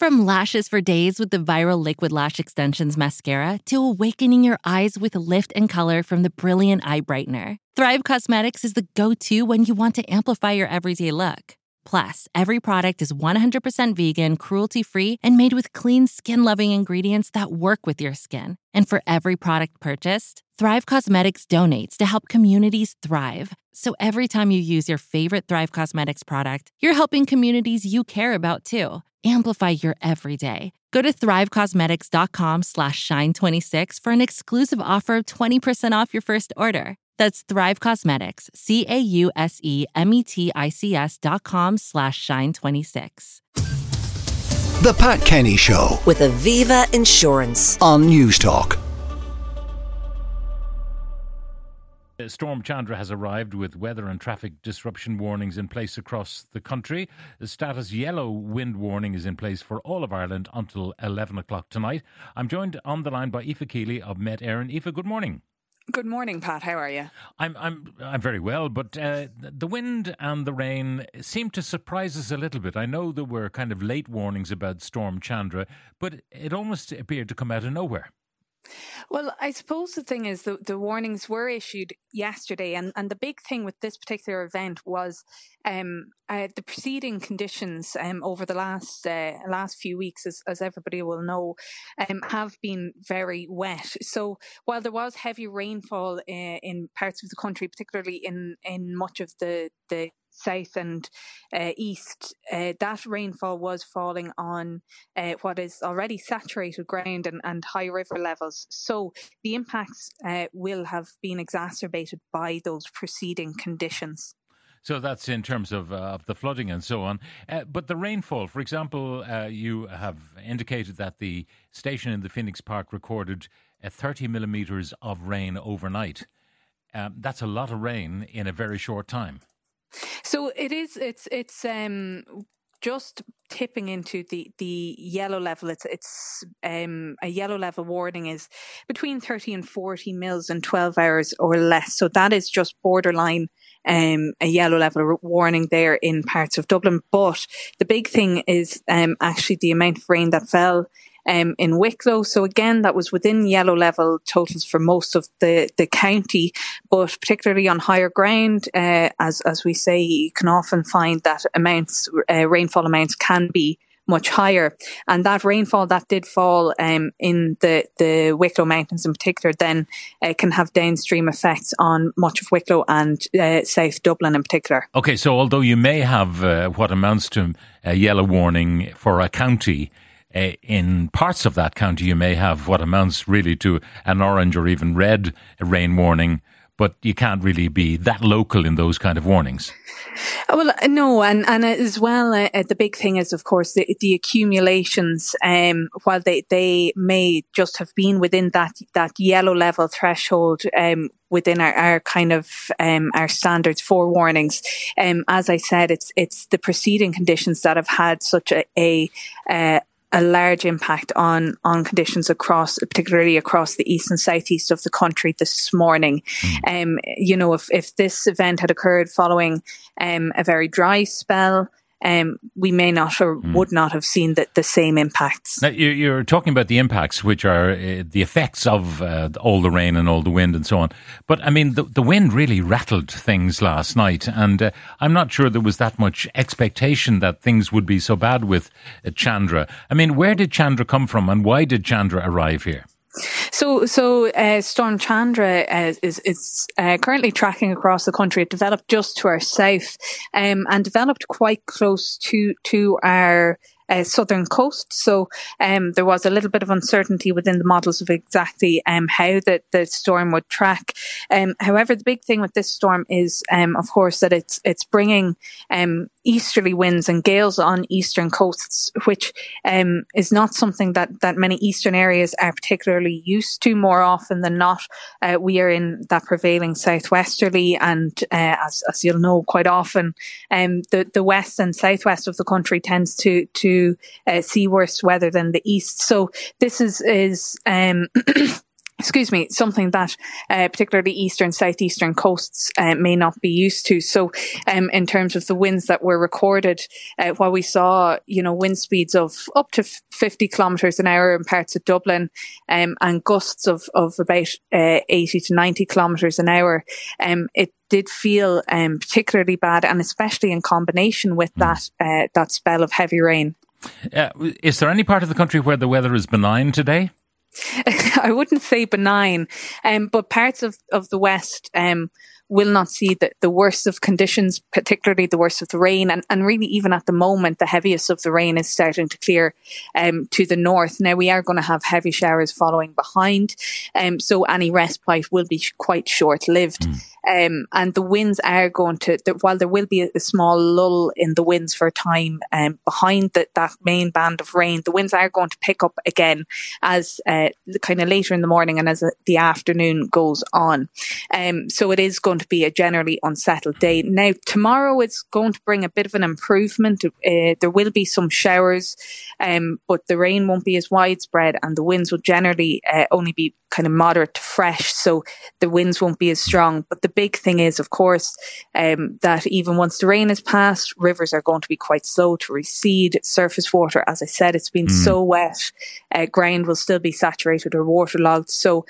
From lashes for days with the viral Liquid Lash Extensions mascara to awakening your eyes with lift and color from the Brilliant Eye Brightener, Thrive Cosmetics is the go-to when you want to amplify your everyday look. Plus, every product is 100% vegan, cruelty-free, and made with clean, skin-loving ingredients that work with your skin. And for every product purchased, Thrive Cosmetics donates to help communities thrive. So every time you use your favorite Thrive Cosmetics product, you're helping communities you care about too. Amplify your everyday. Go to thrivecosmetics.com/shine26 for an exclusive offer of 20% off your first order. That's Thrive Cosmetics, CAUSEMETICS.com/shine26. The Pat Kenny Show with Aviva Insurance on News Talk. Storm Chandra has arrived with weather and traffic disruption warnings in place across the country. The status yellow wind warning is in place for all of Ireland until 11 o'clock tonight. I'm joined on the line by Aoife Keeley of Met Éireann. Aoife, good morning. Good morning, Pat. How are you? I'm very well, but the wind and the rain seem to surprise us a little bit. I know there were kind of late warnings about Storm Chandra, but it almost appeared to come out of nowhere. Well, I suppose the thing is the warnings were issued yesterday, and the big thing with this particular event was the preceding conditions over the last few weeks, as everybody will know, have been very wet. So while there was heavy rainfall in parts of the country, particularly in much of the south and east, that rainfall was falling on what is already saturated ground and high river levels. So the impacts will have been exacerbated by those preceding conditions. So that's in terms of the flooding and so on. But the rainfall, for example, you have indicated that the station in the Phoenix Park recorded 30 millimetres of rain overnight. That's a lot of rain in a very short time. So it is. It's just tipping into the yellow level. It's a yellow level warning is between 30 and 40 mils in 12 hours or less. So that is just borderline a yellow level warning there in parts of Dublin. But the big thing is actually the amount of rain that fell in Wicklow. So again, that was within yellow level totals for most of the county, but particularly on higher ground, as we say, you can often find that rainfall amounts can be much higher. And that rainfall that did fall in the Wicklow Mountains in particular then can have downstream effects on much of Wicklow and South Dublin in particular. Okay, so although you may have what amounts to a yellow warning for a county, in parts of that county you may have what amounts really to an orange or even red rain warning, but you can't really be that local in those kind of warnings. Well, no, and as well, the big thing is, of course, the accumulations. While they may just have been within that yellow level threshold, within our kind of our standards for warnings. As I said, it's the preceding conditions that have had such a large impact on conditions particularly across the east and southeast of the country this morning. If this event had occurred following a very dry spell, we may not or would not have seen the same impacts. Now, you're talking about the impacts, which are the effects of all the rain and all the wind and so on. But, I mean, the wind really rattled things last night, and I'm not sure there was that much expectation that things would be so bad with Chandra. I mean, where did Chandra come from, and why did Chandra arrive here? So Storm Chandra is currently tracking across the country. It developed just to our south and developed quite close to our southern coast. So there was a little bit of uncertainty within the models of exactly how the storm would track. However, the big thing with this storm is, of course, that it's bringing easterly winds and gales on eastern coasts, which is not something that many eastern areas are particularly used to. More often than not, we are in that prevailing southwesterly, and as you'll know, quite often the west and southwest of the country tends to see worse weather than the east. So this is something that particularly eastern, southeastern coasts may not be used to. So in terms of the winds that were recorded, while we saw, wind speeds of up to 50 kilometres an hour in parts of Dublin and gusts of about 80 to 90 kilometres an hour, it did feel particularly bad, and especially in combination with that spell of heavy rain. Is there any part of the country where the weather is benign today? I wouldn't say benign, but parts of the West will not see the worst of conditions, particularly the worst of the rain. And really, even at the moment, the heaviest of the rain is starting to clear to the north. Now, we are going to have heavy showers following behind, so any respite will be quite short-lived. And the winds are going to, while there will be a small lull in the winds for a time behind that main band of rain, the winds are going to pick up again as kind of later in the morning and as the afternoon goes on. So it is going to be a generally unsettled day. Now, tomorrow is going to bring a bit of an improvement. There will be some showers, but the rain won't be as widespread, and the winds will generally only be kind of moderate to fresh, so the winds won't be as strong. But the big thing is, of course, that even once the rain is past, rivers are going to be quite slow to recede. Surface water, as I said, it's been so wet, ground will still be saturated or waterlogged, so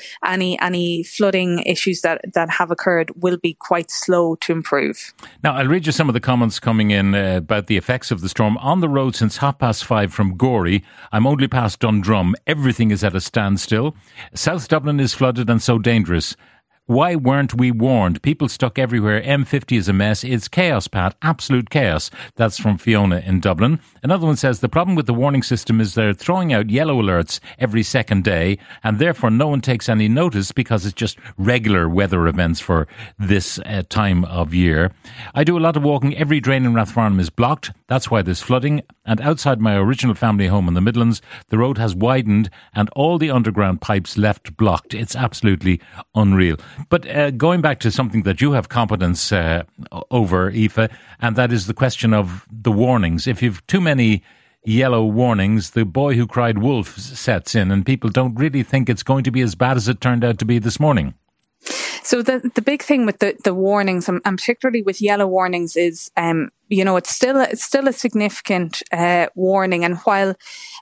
any flooding issues that have occurred will be quite slow to improve. Now, I'll read you some of the comments coming in about the effects of the storm. On the road since 5:30 from Gorey, I'm only past Dundrum. Everything is at a standstill. South Dublin is flooded and so dangerous. Why weren't we warned? People stuck everywhere. M50 is a mess. It's chaos, Pat. Absolute chaos. That's from Fiona in Dublin. Another one says the problem with the warning system is they're throwing out yellow alerts every second day, and therefore no one takes any notice because it's just regular weather events for this time of year. I do a lot of walking. Every drain in Rathfarnham is blocked. That's why there's flooding. And outside my original family home in the Midlands, the road has widened and all the underground pipes left blocked. It's absolutely unreal. But going back to something that you have competence over, Aoife, and that is the question of the warnings. If you've too many yellow warnings, the boy who cried wolf sets in, and people don't really think it's going to be as bad as it turned out to be this morning. So the big thing with the warnings, and particularly with yellow warnings, is it's still a significant warning, and while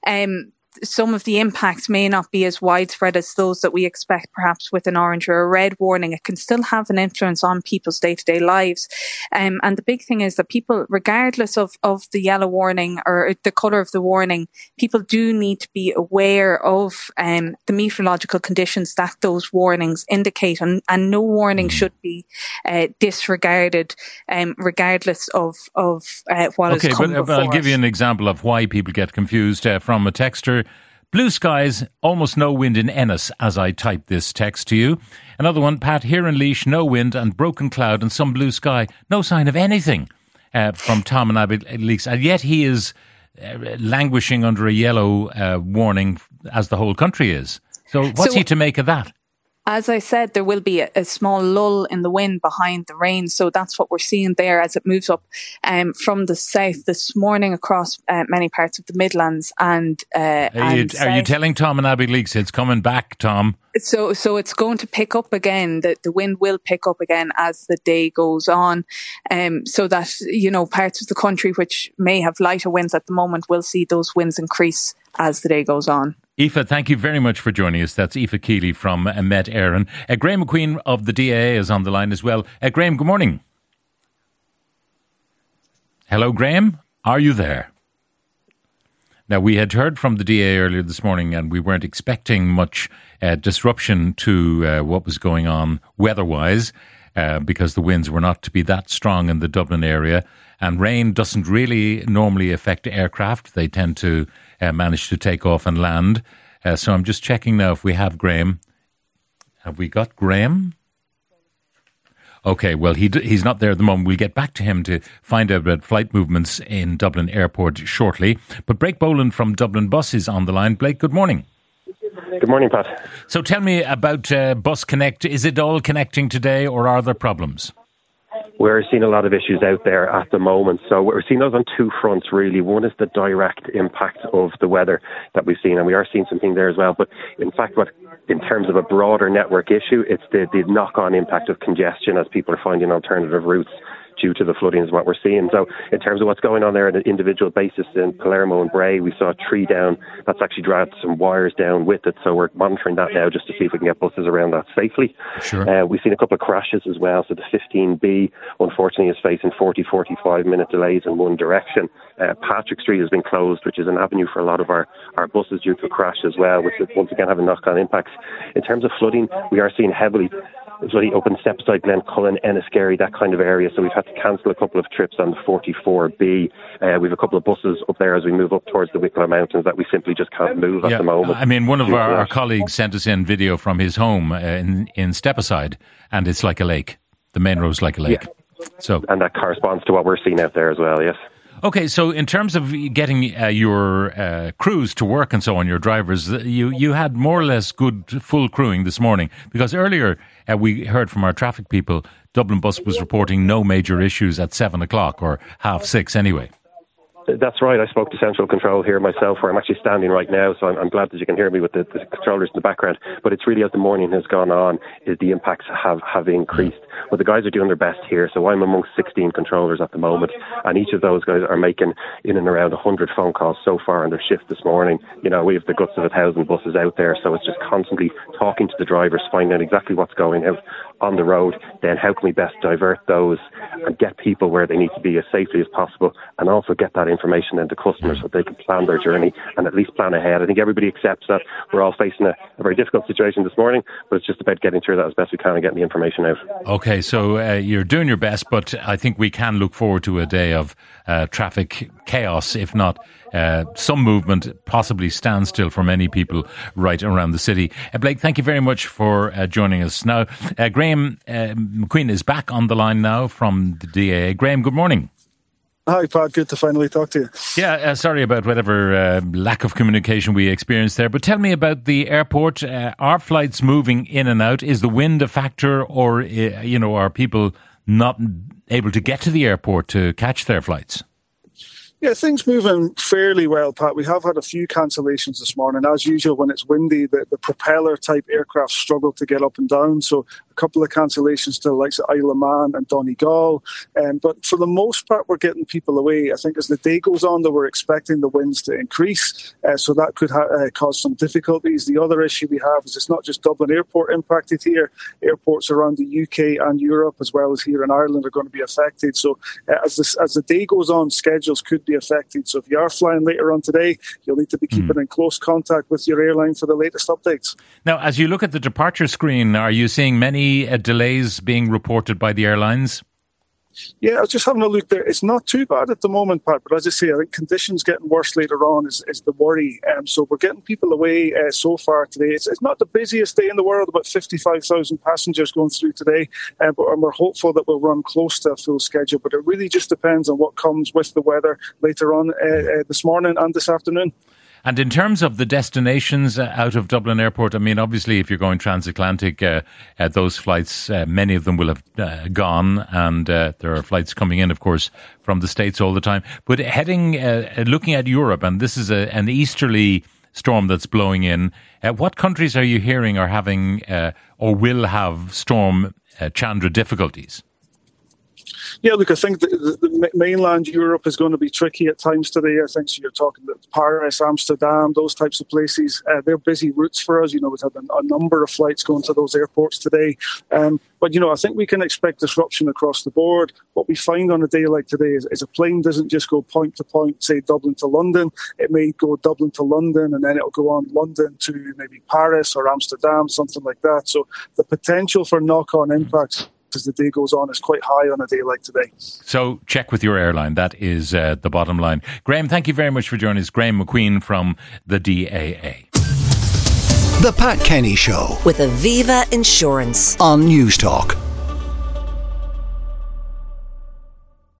some of the impacts may not be as widespread as those that we expect perhaps with an orange or a red warning, it can still have an influence on people's day-to-day lives. And the big thing is that people, regardless of the yellow warning or the colour of the warning, people do need to be aware of the meteorological conditions that those warnings indicate, and no warning should be disregarded regardless of what has come before. I'll give you an example of why people get confused from a texter. Blue skies, almost no wind in Ennis as I type this text to you. Another one, Pat, here in Laois, no wind and broken cloud and some blue sky. No sign of anything from Tom and Abby Leaks. And yet he is languishing under a yellow warning as the whole country is. So what's he to make of that? As I said, there will be a small lull in the wind behind the rain. So that's what we're seeing there as it moves up from the south this morning across many parts of the Midlands. Are you telling Tom and Abby Leaks it's coming back, Tom? So it's going to pick up again. The wind will pick up again as the day goes on. So that, parts of the country which may have lighter winds at the moment will see those winds increase as the day goes on. Aoife, thank you very much for joining us. That's Aoife Keeley from Met Éireann. Graham McQueen of the DAA is on the line as well. Graham, good morning. Hello, Graham. Are you there? Now, we had heard from the DAA earlier this morning, and we weren't expecting much disruption to what was going on weather-wise because the winds were not to be that strong in the Dublin area. And rain doesn't really normally affect aircraft. They tend to manage to take off and land. So I'm just checking now if we have Graham. Have we got Graham? Okay, well, he's not there at the moment. We'll get back to him to find out about flight movements in Dublin Airport shortly. But Blake Boland from Dublin Bus is on the line. Blake, good morning. Good morning, Pat. So tell me about Bus Connect. Is it all connecting today, or are there problems? We're seeing a lot of issues out there at the moment. So we're seeing those on two fronts, really. One is the direct impact of the weather that we've seen, and we are seeing something there as well. But in fact, what in terms of a broader network issue, it's the knock-on impact of congestion as people are finding alternative routes due to the flooding is what we're seeing. So in terms of what's going on there on an individual basis in Palermo and Bray, we saw a tree down that's actually dragged some wires down with it. So we're monitoring that now just to see if we can get buses around that safely. Sure. We've seen a couple of crashes as well. So the 15B, unfortunately, is facing 45 minute delays in one direction. Patrick Street has been closed, which is an avenue for a lot of our buses due to a crash as well, which is once again having knock-on impacts. In terms of flooding, we are seeing heavily flooding up in Stepaside, Glencullen, Enniskerry, that kind of area. So we've had to cancel a couple of trips on the 44B. We have a couple of buses up there as we move up towards the Wicklow Mountains that we simply just can't move at the moment. I mean, one of our colleagues sent us in video from his home in Stepaside, and it's like a lake. The main road's like a lake. Yeah. So, and that corresponds to what we're seeing out there as well, yes. Okay, so in terms of getting your crews to work and so on, your drivers, you had more or less good full crewing this morning, because earlier we heard from our traffic people, Dublin Bus was reporting no major issues at 7 o'clock or 6:30 anyway. That's right. I spoke to Central Control here myself, where I'm actually standing right now, so I'm glad that you can hear me with the controllers in the background. But it's really, as the morning has gone on, is the impacts have increased. But the guys are doing their best here, so I'm amongst 16 controllers at the moment, and each of those guys are making in and around 100 phone calls so far on their shift this morning. You know, we have the guts of 1,000 buses out there, so it's just constantly talking to the drivers, finding out exactly what's going out on the road, then how can we best divert those and get people where they need to be as safely as possible, and also get that information then to customers so they can plan their journey and at least plan ahead. I think everybody accepts that we're all facing a very difficult situation this morning, but it's just about getting through that as best we can and getting the information out. Okay, so you're doing your best, but I think we can look forward to a day of traffic chaos, if not some movement, possibly standstill for many people right around the city. Blake, thank you very much for joining us. Now, Graham McQueen is back on the line now from the DAA. Graham, good morning. Hi, Pat. Good to finally talk to you. Yeah, sorry about whatever lack of communication we experienced there. But tell me about the airport. Are flights moving in and out? Is the wind a factor, or are people not able to get to the airport to catch their flights? Yeah, things moving fairly well, Pat. We have had a few cancellations this morning. As usual, when it's windy, the propeller-type aircraft struggle to get up and down. So a couple of cancellations to the likes of Isle of Man and Donegal. But for the most part, we're getting people away. I think as the day goes on, though, we're expecting the winds to increase. So that could cause some difficulties. The other issue we have is it's not just Dublin Airport impacted here. Airports around the UK and Europe, as well as here in Ireland, are going to be affected. So as the day goes on, schedules could be affected. So if you are flying later on today, you'll need to be keeping in close contact with your airline for the latest updates. Now, as you look at the departure screen, are you seeing many delays being reported by the airlines? Yeah, I was just having a look there. It's not too bad at the moment, Pat, but as I say, I think conditions getting worse later on is the worry. So we're getting people away so far today. It's not the busiest day in the world, about 55,000 passengers going through today, but we're hopeful that we'll run close to a full schedule. But it really just depends on what comes with the weather later on this morning and this afternoon. And in terms of the destinations out of Dublin Airport, I mean, obviously, if you're going transatlantic, those flights, many of them will have gone, and there are flights coming in, of course, from the States all the time. But looking at Europe, and this is an easterly storm that's blowing in, what countries are you hearing are having or will have Storm Chandra difficulties? Yeah, look, I think the mainland Europe is going to be tricky at times today. I think so. You're talking about Paris, Amsterdam, those types of places. They're busy routes for us. We've had a number of flights going to those airports today. But, I think we can expect disruption across the board. What we find on a day like today is a plane doesn't just go point to point, say Dublin to London. It may go Dublin to London, and then it'll go on London to maybe Paris or Amsterdam, something like that. So the potential for knock-on impacts as the day goes on is quite high on a day like today. So check with your airline. That is the bottom line. Graham, thank you very much for joining us. Graham McQueen from the DAA. The Pat Kenny Show with Aviva Insurance on News Talk.